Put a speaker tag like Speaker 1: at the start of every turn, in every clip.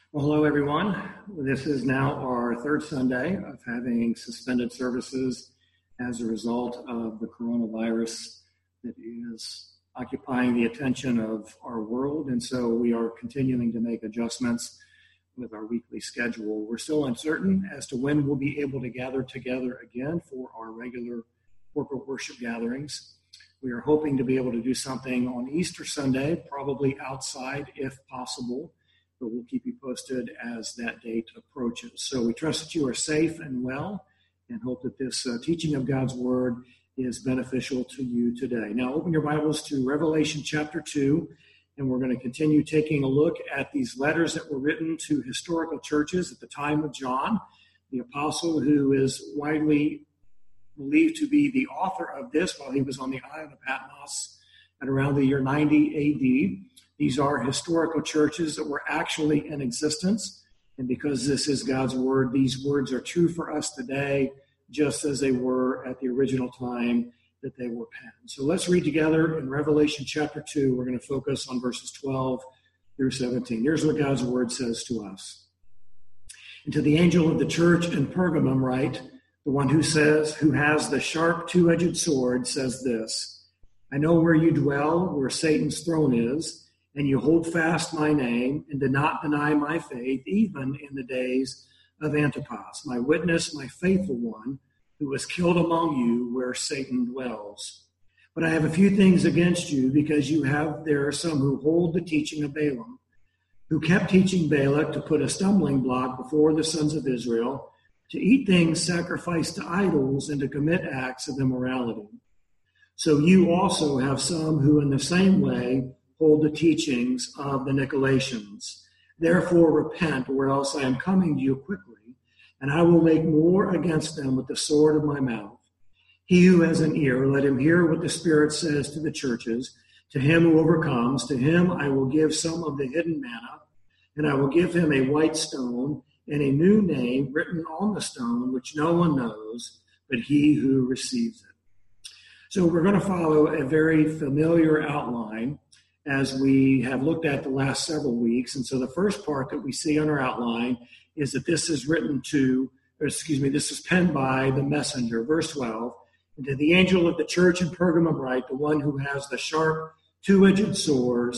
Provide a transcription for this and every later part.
Speaker 1: Well, hello, everyone. This is now our third Sunday of having suspended services as a result of the coronavirus that is occupying the attention of our world. And so we are continuing to make adjustments with our weekly schedule. We're still uncertain as to when we'll be able to gather together again for our regular corporate worship gatherings. We are hoping to be able to do something on Easter Sunday, probably outside if possible, but we'll keep you posted as that date approaches. So we trust that you are safe and well and hope that this teaching of God's Word is beneficial to you today. Now open your Bibles to Revelation chapter 2, and we're going to continue taking a look at these letters that were written to historical churches at the time of John, the apostle who is widely believed to be the author of this while he was on the island of Patmos at around the year 90 A.D. These are historical churches that were actually in existence. And because this is God's Word, these words are true for us today, just as they were at the original time that they were penned. So let's read together in Revelation chapter 2. We're going to focus on verses 12 through 17. Here's what God's Word says to us. And to the angel of the church in Pergamum write, the one who has the sharp two-edged sword says this, I know where you dwell, where Satan's throne is, and you hold fast my name and do not deny my faith, even in the days of Antipas, my witness, my faithful one, who was killed among you where Satan dwells. But I have a few things against you, because there are some who hold the teaching of Balaam, who kept teaching Balak to put a stumbling block before the sons of Israel, to eat things sacrificed to idols and to commit acts of immorality. So you also have some who in the same way hold the teachings of the Nicolaitans. Therefore repent, or else I am coming to you quickly, and I will make war against them with the sword of my mouth. He who has an ear, let him hear what the Spirit says to the churches. To him who overcomes, to him I will give some of the hidden manna, and I will give him a white stone and a new name written on the stone, which no one knows but he who receives it. So we're going to follow a very familiar outline as we have looked at the last several weeks. And so the first part that we see on our outline is that this is this is penned by the messenger. Verse 12, and to the angel of the church in Pergamum write, the one who has the sharp two-edged sword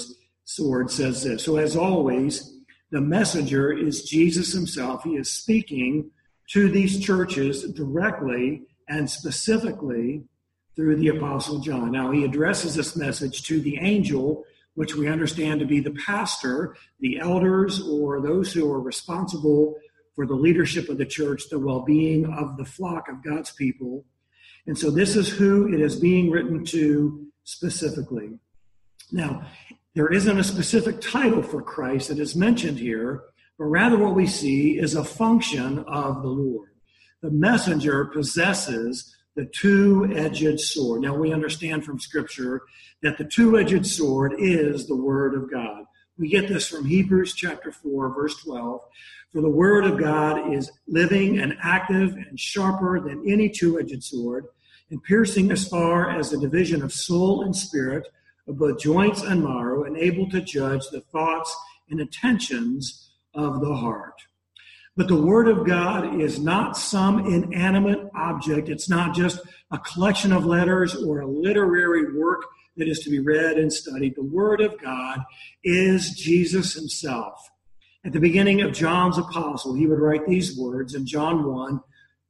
Speaker 1: says this. So as always, the messenger is Jesus himself. He is speaking to these churches directly and specifically through the Apostle John. Now, he addresses this message to the angel, which we understand to be the pastor, the elders, or those who are responsible for the leadership of the church, the well-being of the flock of God's people. And so this is who it is being written to specifically. Now, there isn't a specific title for Christ that is mentioned here, but rather what we see is a function of the Lord. The messenger possesses the two-edged sword. Now, we understand from Scripture that the two-edged sword is the Word of God. We get this from Hebrews chapter 4, verse 12. For the Word of God is living and active and sharper than any two-edged sword, and piercing as far as the division of soul and spirit, of both joints and marrow, and able to judge the thoughts and intentions of the heart. But the Word of God is not some inanimate object. It's not just a collection of letters or a literary work that is to be read and studied. The Word of God is Jesus himself. At the beginning of John's epistle, he would write these words in John 1,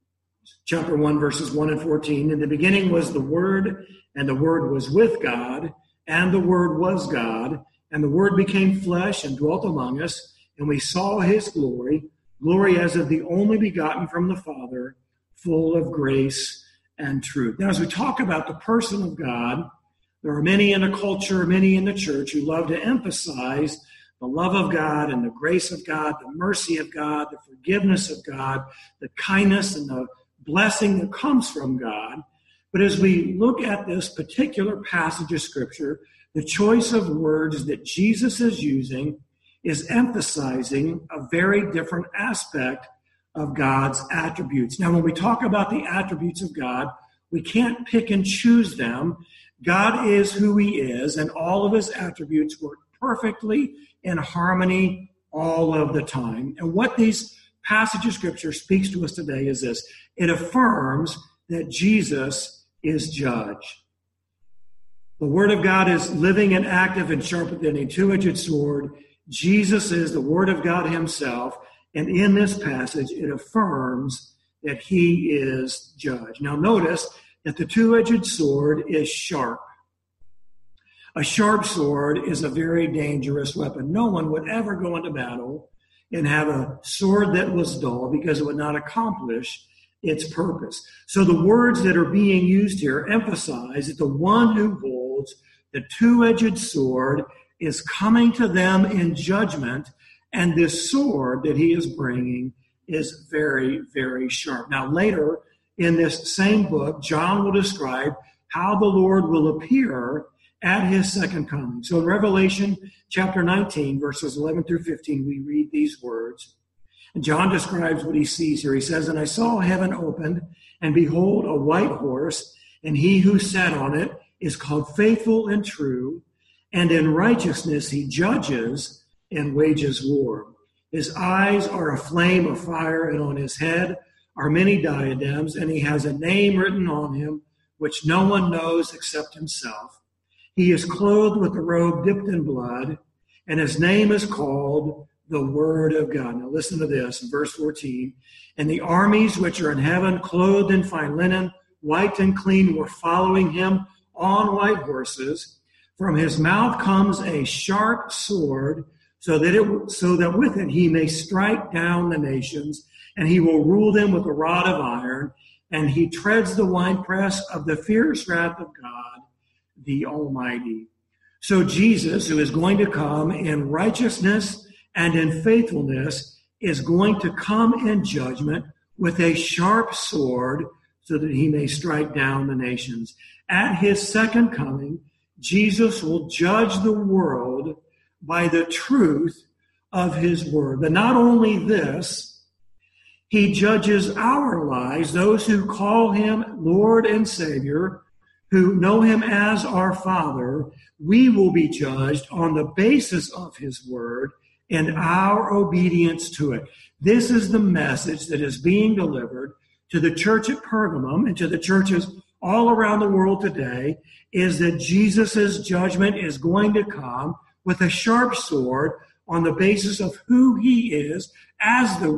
Speaker 1: chapter 1, verses 1 and 14. In the beginning was the Word, and the Word was with God, and the Word was God, and the Word became flesh and dwelt among us, and we saw his glory as of the only begotten from the Father, full of grace and truth. Now, as we talk about the person of God, there are many in the culture, many in the church who love to emphasize the love of God and the grace of God, the mercy of God, the forgiveness of God, the kindness and the blessing that comes from God. But as we look at this particular passage of Scripture, the choice of words that Jesus is using is emphasizing a very different aspect of God's attributes. Now, when we talk about the attributes of God, we can't pick and choose them. God is who he is, and all of his attributes work perfectly in harmony all of the time. And what these passage of Scripture speaks to us today is this. It affirms that Jesus is judge. The Word of God is living and active and sharper than a two-edged sword. Jesus is the Word of God himself. And in this passage, it affirms that he is judge. Now notice that the two-edged sword is sharp. A sharp sword is a very dangerous weapon. No one would ever go into battle and have a sword that was dull because it would not accomplish its purpose. So the words that are being used here emphasize that the one who holds the two-edged sword is coming to them in judgment, and this sword that he is bringing is very, very sharp. Now later in this same book, John will describe how the Lord will appear at his second coming. So in Revelation chapter 19, verses 11 through 15, we read these words. And John describes what he sees here. He says, "And I saw heaven opened, and behold, a white horse, and he who sat on it is called Faithful and True, and in righteousness he judges and wages war. His eyes are a flame of fire, and on his head are many diadems, and he has a name written on him which no one knows except himself. He is clothed with a robe dipped in blood, and his name is called the Word of God." Now listen to this, in verse 14. "And the armies which are in heaven, clothed in fine linen, white and clean, were following him on white horses. From his mouth comes a sharp sword, so that with it he may strike down the nations, and he will rule them with a rod of iron, and he treads the winepress of the fierce wrath of God, the Almighty." So Jesus, who is going to come in righteousness and in faithfulness, is going to come in judgment with a sharp sword so that he may strike down the nations. At his second coming, Jesus will judge the world by the truth of his word. But not only this, he judges our lives, those who call him Lord and Savior, who know him as our Father. We will be judged on the basis of his word and our obedience to it. This is the message that is being delivered to the church at Pergamum and to the churches all around the world today, is that Jesus' judgment is going to come with a sharp sword on the basis of who he is as the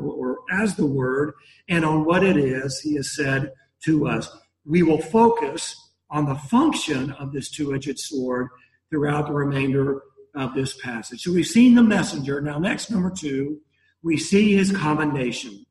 Speaker 1: word and on what it is he has said to us. We will focus on the function of this two-edged sword throughout the remainder of this passage. So we've seen the messenger. Now next, number 2, we see his commendation.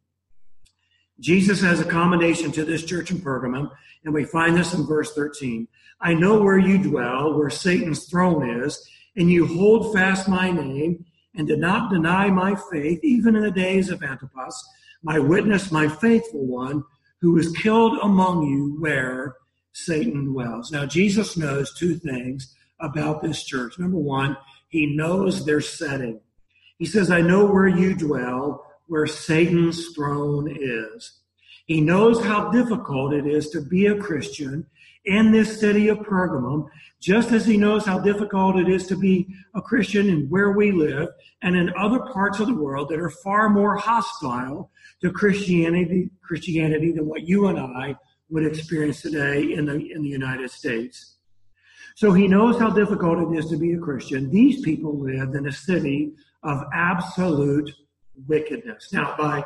Speaker 1: Jesus has a commendation to this church in Pergamum, and we find this in verse 13. "I know where you dwell, where Satan's throne is, and you hold fast my name, and did not deny my faith, even in the days of Antipas, my witness, my faithful one, who was killed among you where Satan dwells." Now Jesus knows 2 things about this church. Number 1, he knows their setting. He says, "I know where you dwell, where Satan's throne is." He knows how difficult it is to be a Christian in this city of Pergamum, just as he knows how difficult it is to be a Christian in where we live and in other parts of the world that are far more hostile to Christianity than what you and I would experience today in the United States. So he knows how difficult it is to be a Christian. These people lived in a city of absolute wickedness. Now, by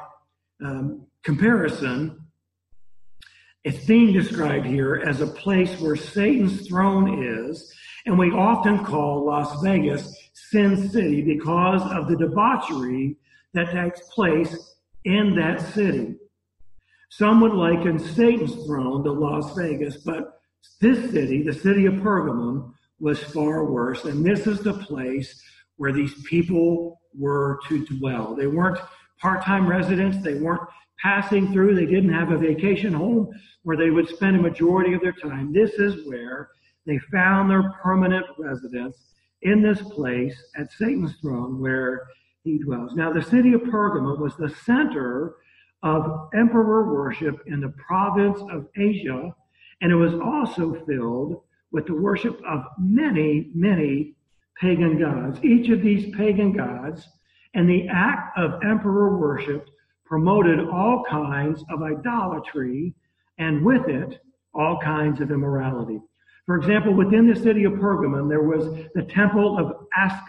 Speaker 1: comparison, it's being described here as a place where Satan's throne is, and we often call Las Vegas Sin City because of the debauchery that takes place in that city. Some would liken Satan's throne to Las Vegas, but this city, the city of Pergamum, was far worse, and this is the place where these people were to dwell. They weren't part-time residents. They weren't passing through. They didn't have a vacation home where they would spend a majority of their time. This is where they found their permanent residence, in this place at Satan's throne where he dwells. Now, the city of Pergamum was the center of emperor worship in the province of Asia, and it was also filled with the worship of many, many pagan gods. Each of these pagan gods
Speaker 2: And the act of emperor worship promoted all kinds of idolatry, and with it, all kinds of immorality. For example, within the city of Pergamum, there was the temple of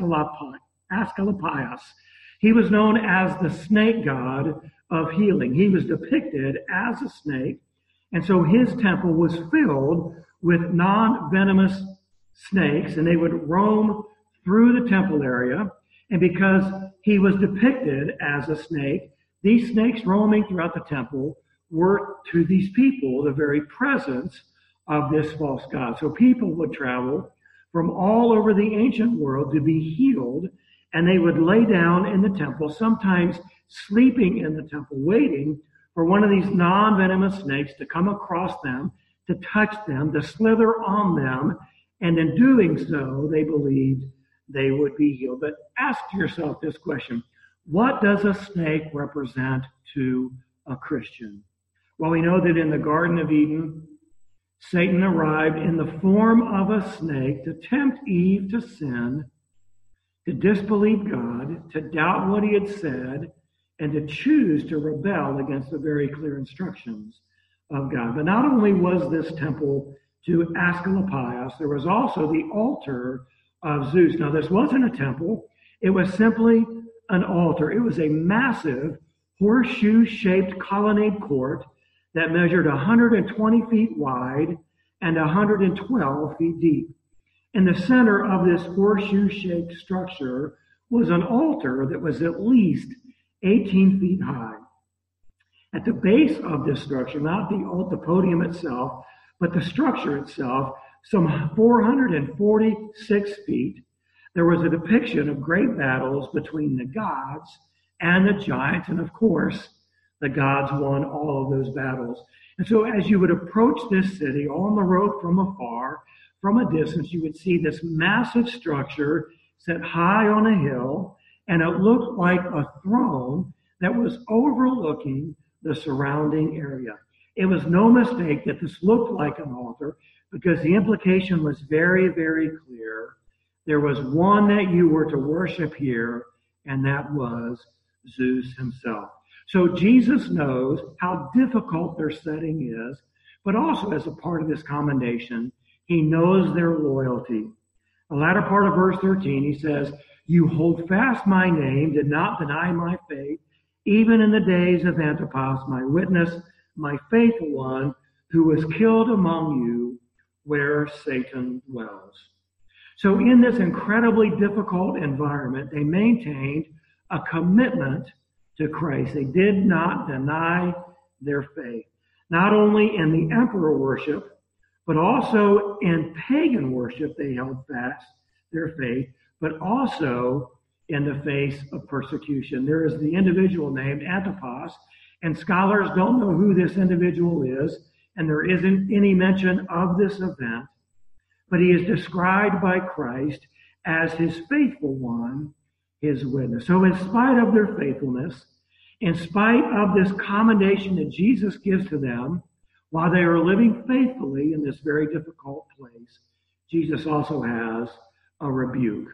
Speaker 2: Asclepius. He was known as the snake god of healing. He was depicted as a snake, and so his temple was filled with non-venomous snakes, and they would roam through the temple area. And because he was depicted as a snake, these snakes roaming throughout the temple were to these people the very presence of this false god. So people would travel from all over the ancient world to be healed, and they would lay down in the temple, sometimes sleeping in the temple, waiting for one of these non-venomous snakes to come across them, to touch them, to slither on them, and in doing so, they believed they would be healed. But ask yourself this question: what does a snake represent to a Christian? Well, we know that in the Garden of Eden, Satan arrived in the form of a snake to tempt Eve to sin, to disbelieve God, to doubt what he had said, and to choose to rebel against the very clear instructions of God. But not only was this temple to Asclepius, there was also the altar of Zeus. Now, this wasn't a temple. It was simply an altar. It was a massive horseshoe-shaped colonnade court that measured 120 feet wide and 112 feet deep. In the center of this horseshoe-shaped structure was an altar that was at least 18 feet high. At the base of this structure, not the podium itself, but the structure itself, some 446 feet, there was a depiction of great battles between the gods and the giants, and of course, the gods won all of those battles. And so as you would approach this city on the road from afar, from a distance, you would see this massive structure set high on a hill, and it looked like a throne that was overlooking the surrounding area. It was no mistake that this looked like an altar, because the implication was very, very clear. There was one that you were to worship here, and that was Zeus himself. So Jesus knows how difficult their setting is, but also as a part of this commendation, he knows their loyalty. The latter part of verse 13, he says, "You hold fast my name, did not deny my faith, even in the days of Antipas, my witness, my faithful one, who was killed among you where Satan dwells." So in this incredibly difficult environment, they maintained a commitment to Christ. They did not deny their faith, not only in the emperor worship, but also in pagan worship. They held fast their faith, but also in the face of persecution. There is the individual named Antipas, and scholars don't know who this individual is, and there isn't any mention of this event, but he is described by Christ as his faithful one, his witness. So in spite of their faithfulness, in spite of this commendation that Jesus gives to them, while they are living faithfully in this very difficult place, Jesus also has a rebuke.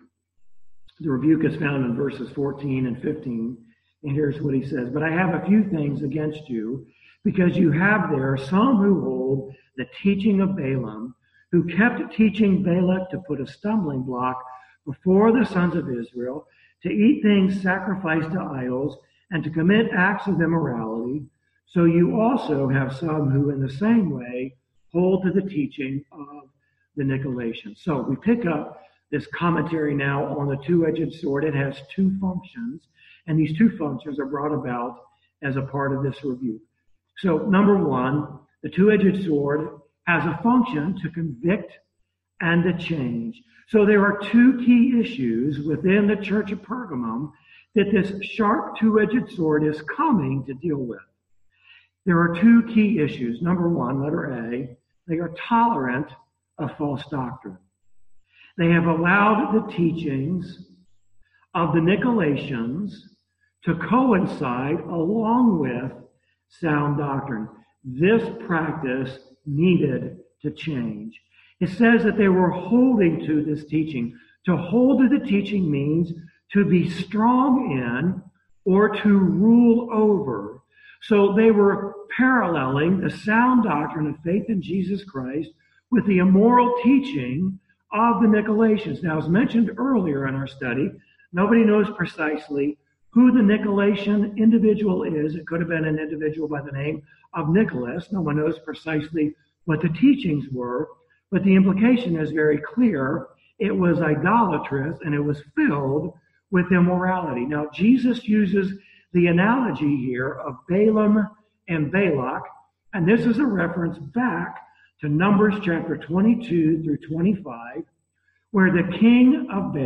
Speaker 2: The rebuke is found in verses 14 and 15. And here's what he says: "But I have a few things against you, because you have there some who hold the teaching of Balaam, who kept teaching Balak to put a stumbling block before the sons of Israel, to eat things sacrificed to idols, and to commit acts of immorality. So you also have some who in the same way hold to the teaching of the Nicolaitans." So we pick up this commentary now on the two-edged sword. It has two functions, and these two functions are brought about as a part of this review. So number one, the two-edged sword has a function to convict and to change. So there are two key issues within the church of Pergamum that this sharp two-edged sword is coming to deal with. There are two key issues. Number one, letter A, they are tolerant of false doctrine. They have allowed the teachings of the Nicolaitans to coincide along with sound doctrine. This practice needed to change. It says that they were holding to this teaching. To hold to the teaching means to be strong in, or to rule over. So they were paralleling the sound doctrine of faith in Jesus Christ with the immoral teaching of the Nicolaitans. Now, as mentioned earlier in our study, nobody knows precisely who the Nicolaitan individual is. It could have been an individual by the name of Nicholas. No one knows precisely what the teachings were, but the implication is very clear. It was idolatrous and it was filled with immorality. Now, Jesus uses the analogy here of Balaam and Balak, and this is a reference back to Numbers chapter 22 through 25, where the king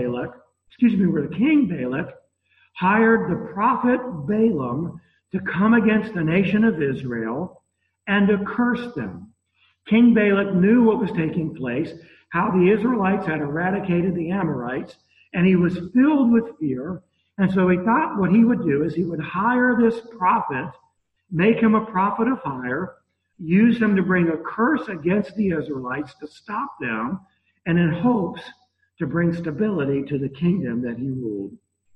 Speaker 2: Balak hired the prophet Balaam to come against the nation of Israel and to curse them. King Balak knew what was taking place, how the Israelites had eradicated the Amorites, and he was filled with fear. And so he thought what he would do is he would hire this prophet, make him a prophet of hire, use him to bring a curse against the Israelites to stop them, and in hopes to bring stability to the kingdom that he ruled.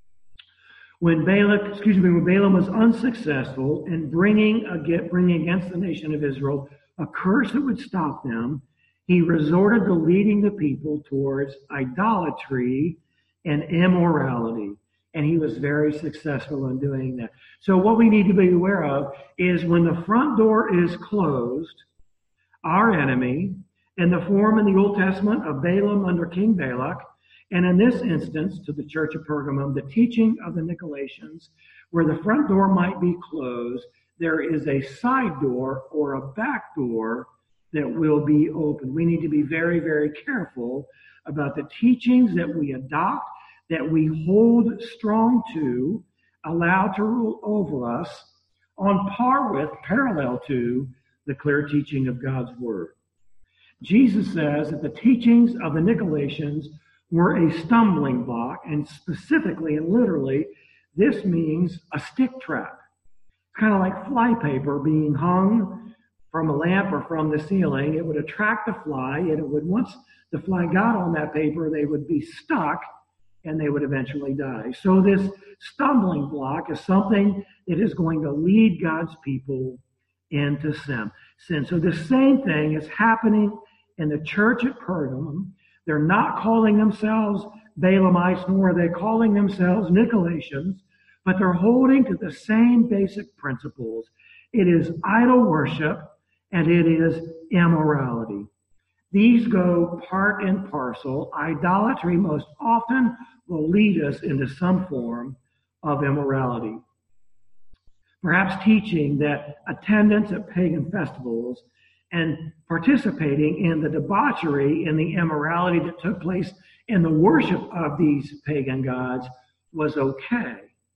Speaker 2: When Balaam was unsuccessful in bringing against the nation of Israel a curse that would stop them, he resorted to leading the people towards idolatry and immorality. And he was very successful in doing that. So what we need to be aware of is when the front door is closed, our enemy, in the form in the Old Testament of Balaam under King Balak, and in this instance to the church of Pergamum, the teaching of the Nicolaitans, where the front door might be closed, there is a side door or a back door that will be open. We need to be very, very careful about the teachings that we adopt, that we hold strong to, allow to rule over us, on par with, parallel to, the clear teaching of God's Word. Jesus says that the teachings of the Nicolaitans were a stumbling block, and specifically and literally, this means a stick trap. It's kind of like flypaper being hung from a lamp or from the ceiling. It would attract the fly, and it would, once the fly got on that paper, they would be stuck and they would eventually die. So this stumbling block is something that is going to lead God's people into sin. So the same thing is happening in the church at Pergamum. They're not calling themselves Balaamites, nor are they calling themselves Nicolaitans, but they're holding to the same basic principles. It is idol worship and it is immorality. These go part and parcel. Idolatry most often will lead us into some form of immorality. Perhaps teaching that attendance at pagan festivals and participating in the debauchery and the immorality that took place in the worship of these pagan gods was okay.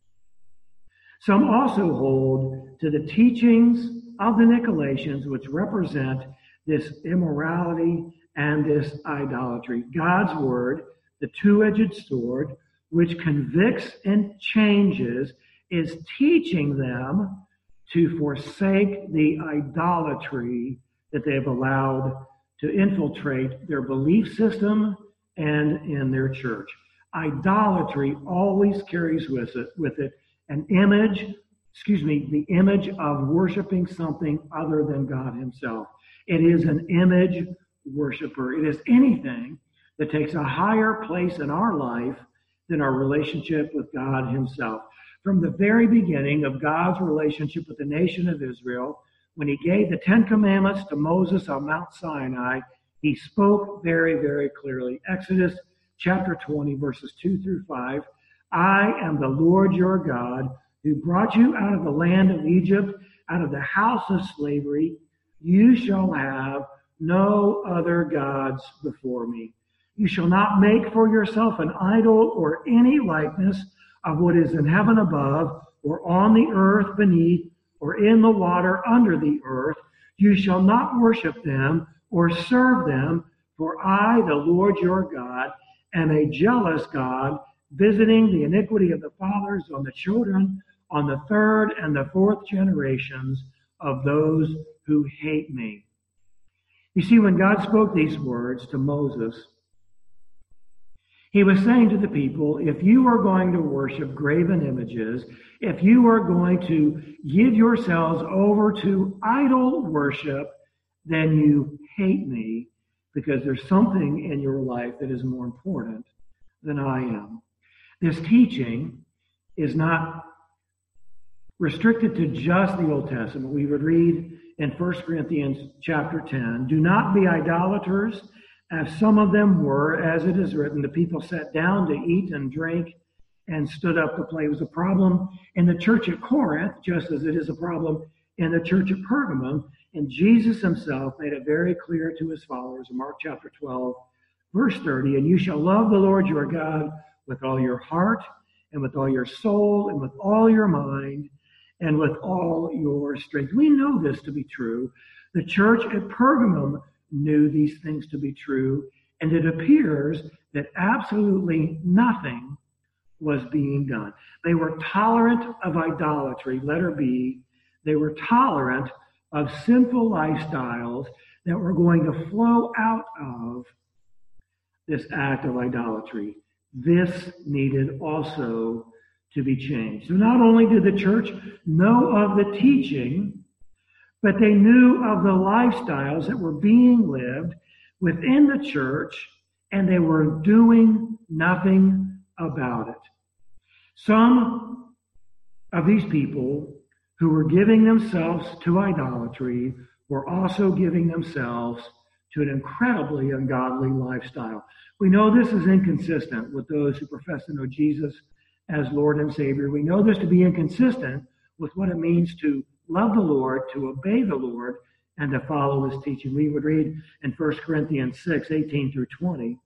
Speaker 2: Some also hold to the teachings of the Nicolaitans, which represent this immorality and this idolatry. God's Word, the two-edged sword, which convicts and changes, is teaching them to forsake the idolatry that they've allowed to infiltrate their belief system and in their church. Idolatry always carries with it an image, the image of worshiping something other than God himself. It is an image worshiper. It is anything that takes a higher place in our life than our relationship with God himself. From the very beginning of God's relationship with the nation of Israel, when he gave the Ten Commandments to Moses on Mount Sinai, he spoke very, very clearly. Exodus chapter 20, verses 2 through 5. I am the Lord your God, who brought you out of the land of Egypt, out of the house of slavery. You shall have no other gods before me. You shall not make for yourself an idol or any likeness of what is in heaven above, or on the earth beneath, or in the water under the earth. You shall not worship them or serve them, for I, the Lord your God, am a jealous God, visiting the iniquity of the fathers on the children, on the third and the fourth generations of those who hate me. You see, when God spoke these words to Moses, He was saying to the people, if you are going to worship graven images, if you are going to give yourselves over to idol worship, then you hate me, because there's something in your life that is more important than I am. This teaching is not restricted to just the Old Testament. We would read in 1 Corinthians chapter 10, do not be idolaters, as some of them were, as it is written, the people sat down to eat and drink and stood up to play. It was a problem in the church at Corinth, just as it is a problem in the church at Pergamum. And Jesus himself made it very clear to his followers in Mark chapter 12, verse 30, and you shall love the Lord your God with all your heart and with all your soul and with all your mind and with all your strength. We know this to be true. The church at Pergamum knew these things to be true, and it appears that absolutely nothing was being done. They were tolerant of idolatry, letter B. They were tolerant of sinful lifestyles that were going to flow out of this act of idolatry. This needed also to be changed. So not only did the church know of the teaching, but they knew of the lifestyles that were being lived within the church, and they were doing nothing about it. Some of these people who were giving themselves to idolatry were also giving themselves to an incredibly ungodly lifestyle. We know this is inconsistent with those who profess to know Jesus as Lord and Savior. We know this to be inconsistent with what it means to love the Lord, to obey the Lord, and to follow his teaching. We would read in 1 Corinthians 6, 18 through 20,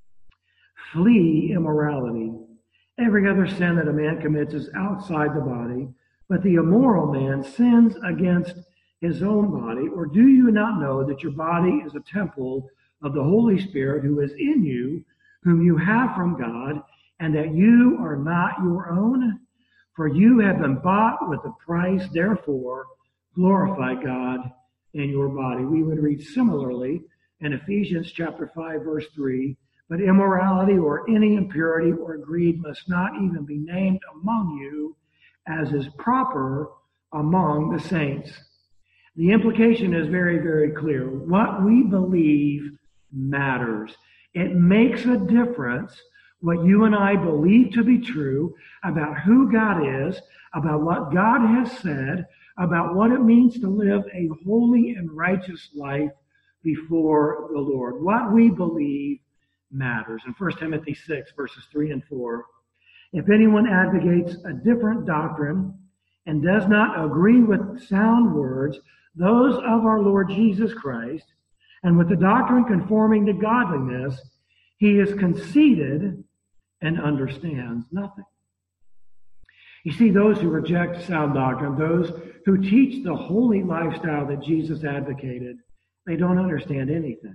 Speaker 2: flee immorality. Every other sin that a man commits is outside the body, but the immoral man sins against his own body. Or do you not know that your body is a temple of the Holy Spirit who is in you, whom you have from God, and that you are not your own? For you have been bought with a price, therefore glorify God in your body. We would read similarly in Ephesians chapter 5, verse 3, but immorality or any impurity or greed must not even be named among you, as is proper among the saints. The implication is very, very clear. What we believe matters. It makes a difference what you and I believe to be true about who God is, about what God has said, about what it means to live a holy and righteous life before the Lord. What we believe matters. In 1 Timothy 6, verses 3 and 4, if anyone advocates a different doctrine and does not agree with sound words, those of our Lord Jesus Christ, and with the doctrine conforming to godliness, he is conceited and understands nothing. You see, those who reject sound doctrine, those who teach the holy lifestyle that Jesus advocated, they don't understand anything.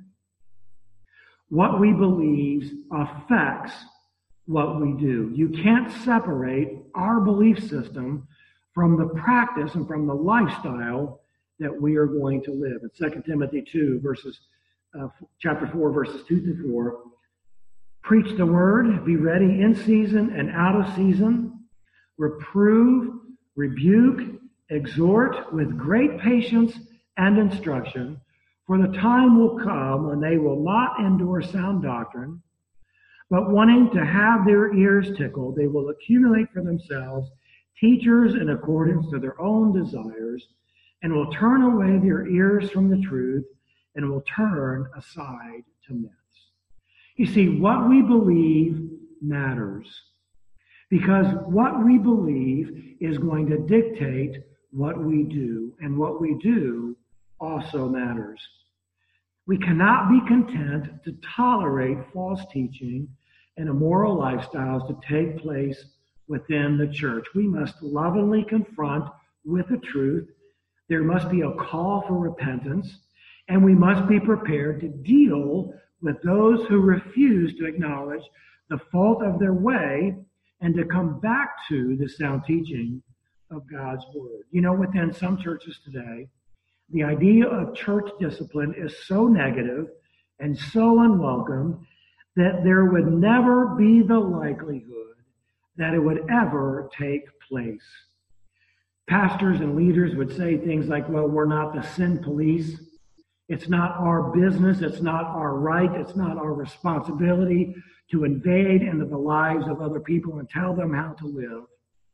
Speaker 2: What we believe affects what we do. You can't separate our belief system from the practice and from the lifestyle that we are going to live. In 2 Timothy 2, chapter 4, verses 2 through 4, preach the word, be ready in season and out of season, reprove, rebuke, exhort with great patience and instruction, for the time will come when they will not endure sound doctrine, but wanting to have their ears tickled, they will accumulate for themselves teachers in accordance to their own desires, and will turn away their ears from the truth and will turn aside to myths. You see, what we believe matters, because what we believe is going to dictate what we do, and what we do also matters. We cannot be content to tolerate false teaching and immoral lifestyles to take place within the church. We must lovingly confront with the truth. There must be a call for repentance, and we must be prepared to deal with those who refuse to acknowledge the fault of their way and to come back to the sound teaching of God's word. You know, within some churches today, the idea of church discipline is so negative and so unwelcome that there would never be the likelihood that it would ever take place. Pastors and leaders would say things like, well, we're not the sin police. It's not our business. It's not our right. It's not our responsibility to invade into the lives of other people and tell them how to live.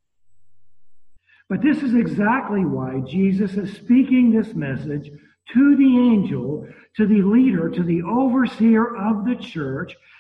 Speaker 2: But this is exactly why Jesus is speaking this message to the angel, to the leader, to the overseer of the church,